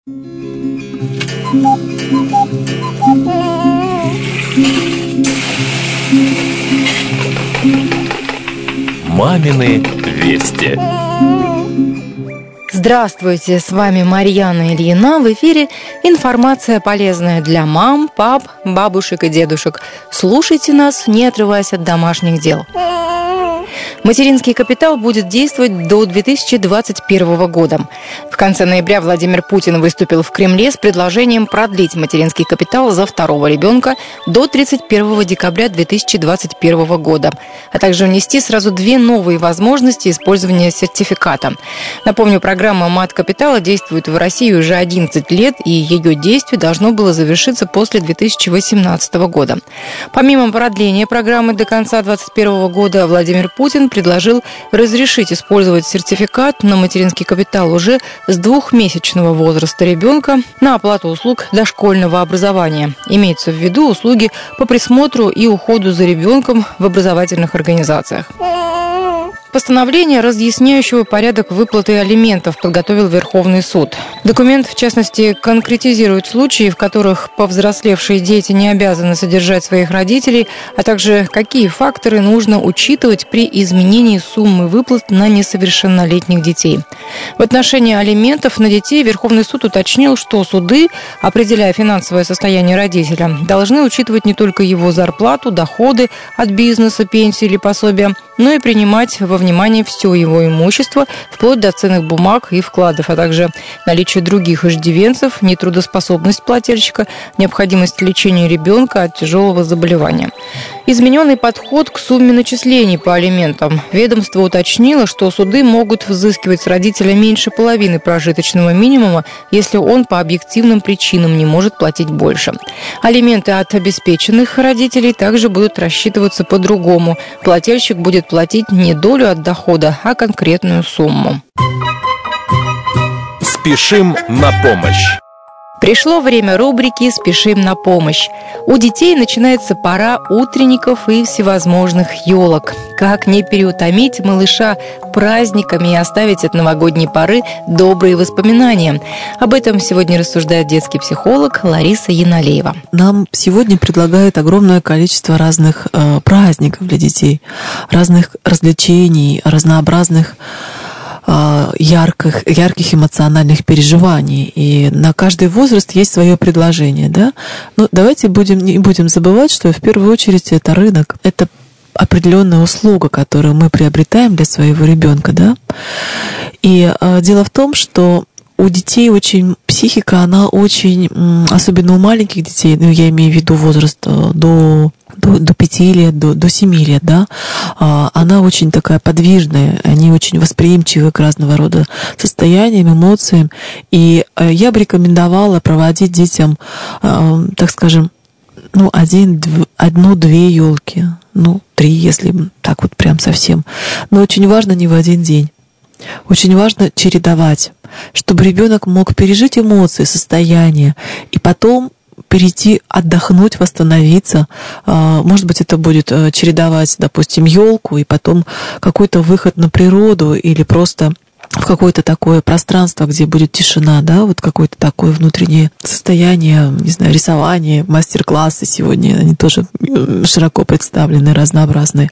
Мамины вести. Здравствуйте, с вами Марьяна Ильина. В эфире информация, полезная для мам, пап, бабушек и дедушек. Слушайте нас, не отрываясь от домашних дел. Материнский капитал будет действовать до 2021 года. В конце ноября Владимир Путин выступил в Кремле с предложением продлить материнский капитал за второго ребенка до 31 декабря 2021 года, а также внести сразу две новые возможности использования сертификата. Напомню, программа Мат-капитала действует в России уже 11 лет, и ее действие должно было завершиться после 2018 года. Помимо продления программы до конца 2021 года, Владимир Путин предложил разрешить использовать сертификат на материнский капитал уже с двухмесячного возраста ребенка на оплату услуг дошкольного образования. Имеется в виду услуги по присмотру и уходу за ребенком в образовательных организациях. Постановление, разъясняющего порядок выплаты алиментов, подготовил Верховный суд. Документ, в частности, конкретизирует случаи, в которых повзрослевшие дети не обязаны содержать своих родителей, а также какие факторы нужно учитывать при изменении суммы выплат на несовершеннолетних детей. В отношении алиментов на детей Верховный суд уточнил, что суды, определяя финансовое состояние родителя, должны учитывать не только его зарплату, доходы от бизнеса, пенсии или пособия, но и принимать во внимание все его имущество, вплоть до ценных бумаг и вкладов, а также наличие других иждивенцев, нетрудоспособность плательщика, необходимость лечения ребенка от тяжелого заболевания. Измененный подход к сумме начислений по алиментам. Ведомство уточнило, что суды могут взыскивать с родителя меньше половины прожиточного минимума, если он по объективным причинам не может платить больше. Алименты от обеспеченных родителей также будут рассчитываться по-другому. Плательщик будет платить не долю от дохода, а конкретную сумму. Спешим на помощь. Пришло время рубрики «Спешим на помощь». У детей начинается пора утренников и всевозможных елок. Как не переутомить малыша праздниками и оставить от новогодней поры добрые воспоминания? Об этом сегодня рассуждает детский психолог Лариса Яналеева. Нам сегодня предлагают огромное количество разных праздников для детей, разных развлечений, разнообразных ярких эмоциональных переживаний. И на каждый возраст есть свое предложение, да? Но давайте не будем забывать, что в первую очередь это рынок, это определенная услуга, которую мы приобретаем для своего ребенка, да? И дело в том, что у детей очень психика, она очень, особенно у маленьких детей, ну, я имею в виду возраст до 5 лет, до 7 лет, да, она очень такая подвижная, они очень восприимчивы к разного рода состояниям, эмоциям. И я бы рекомендовала проводить детям, так скажем, одну-две елки, 3, если так вот прям совсем. Но очень важно не в один день. Очень важно чередовать, чтобы ребенок мог пережить эмоции, состояния, и потом перейти, отдохнуть, восстановиться. Может быть, это будет чередовать, допустим, елку, и потом какой-то выход на природу или просто в какое-то такое пространство, где будет тишина, да, вот какое-то такое внутреннее состояние, не знаю, рисование, мастер-классы сегодня, они тоже широко представлены, разнообразные.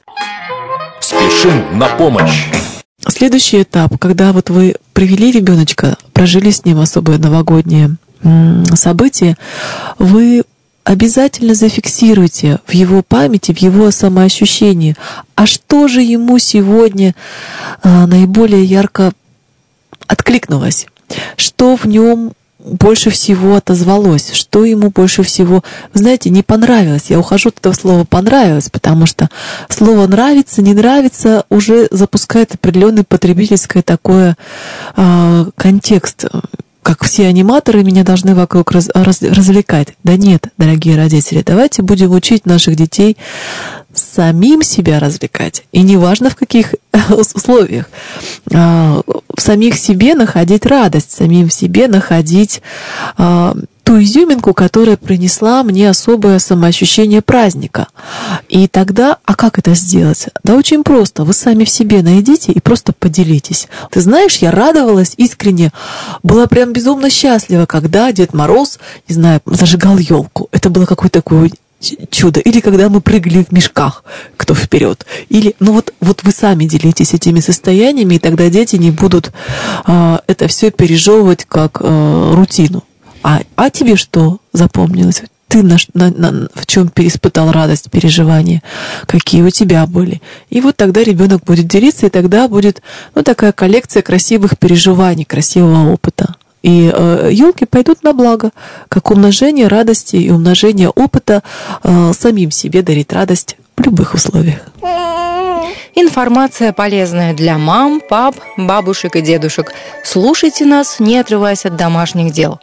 Спешим на помощь. Следующий этап, когда вот вы привели ребеночка, прожили с ним особое новогоднее событие, вы обязательно зафиксируйте в его памяти, в его самоощущении, а что же ему сегодня наиболее ярко откликнулось, что в нем больше всего отозвалось, что ему больше всего, вы знаете, не понравилось. Я ухожу от этого слова «понравилось», потому что слово «нравится», «не нравится» уже запускает определенный потребительский такой контекст. Как все аниматоры меня должны вокруг развлекать. Да нет, дорогие родители, давайте будем учить наших детей самим себя развлекать. И неважно в каких условиях. В самих себе находить радость, самим в себе находить ту изюминку, которая принесла мне особое самоощущение праздника. И тогда, а как это сделать? Да очень просто. Вы сами в себе найдите и просто поделитесь. Ты знаешь, я радовалась искренне, была прям безумно счастлива, когда Дед Мороз, не знаю, зажигал елку. Это было какое-то такое чудо. Или когда мы прыгали в мешках, кто вперед. Или, вот вы сами делитесь этими состояниями, и тогда дети не будут это все пережевывать как рутину. А тебе что запомнилось? Ты в чем переиспытал радость, переживания? Какие у тебя были? И вот тогда ребенок будет делиться, и тогда будет такая коллекция красивых переживаний, красивого опыта. И елки пойдут на благо, как умножение радости и умножение опыта самим себе дарить радость в любых условиях. Информация полезная для мам, пап, бабушек и дедушек. Слушайте нас, не отрываясь от домашних дел.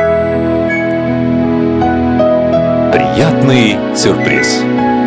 Приятный сюрприз.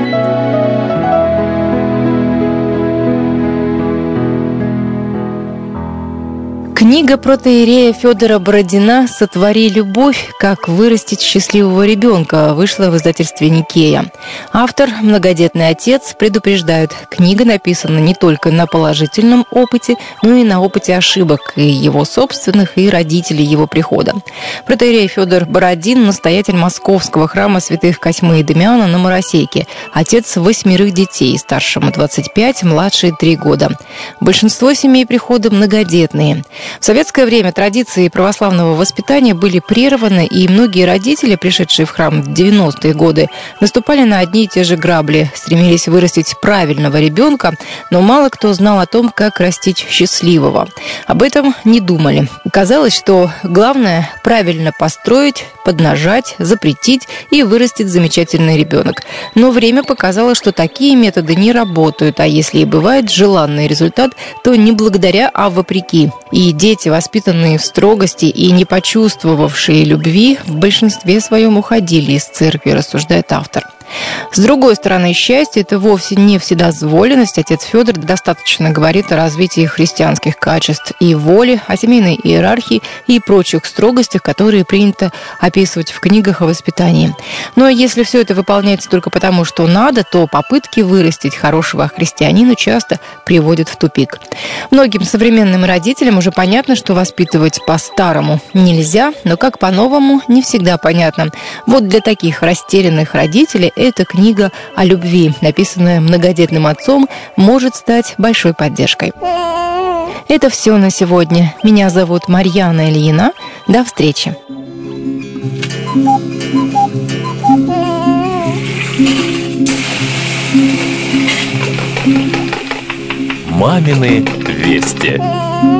Книга протоиерея Федора Бородина «Сотвори любовь. Как вырастить счастливого ребенка» вышла в издательстве «Никея». Автор, многодетный отец, предупреждает, книга написана не только на положительном опыте, но и на опыте ошибок и его собственных, и родителей его прихода. Протоиерей Федор Бородин – настоятель московского храма святых Косьмы и Дамиана на Моросейке, отец 8 детей, старшему 25, младшие 3 года. Большинство семей прихода многодетные. В советское время традиции православного воспитания были прерваны, и многие родители, пришедшие в храм в 90-е годы, наступали на одни и те же грабли, стремились вырастить правильного ребенка, но мало кто знал о том, как растить счастливого. Об этом не думали. Казалось, что главное – правильно построить, поднажать, запретить и вырастет замечательный ребенок. Но время показало, что такие методы не работают, а если и бывает желанный результат, то не благодаря, а вопреки. И дети, воспитанные в строгости и не почувствовавшие любви, в большинстве своем уходили из церкви, рассуждает автор. С другой стороны, счастье – это вовсе не вседозволенность. Отец Федор достаточно говорит о развитии христианских качеств и воли, о семейной иерархии и прочих строгостях, которые принято описывать в книгах о воспитании. Но если все это выполняется только потому, что надо, то попытки вырастить хорошего христианина часто приводят в тупик. Многим современным родителям уже понятно, что воспитывать по-старому нельзя, но как по-новому не всегда понятно. Вот для таких растерянных родителей эта книга о любви, написанная многодетным отцом, может стать большой поддержкой. Это все на сегодня. Меня зовут Марьяна Ильина. До встречи. Мамины вести.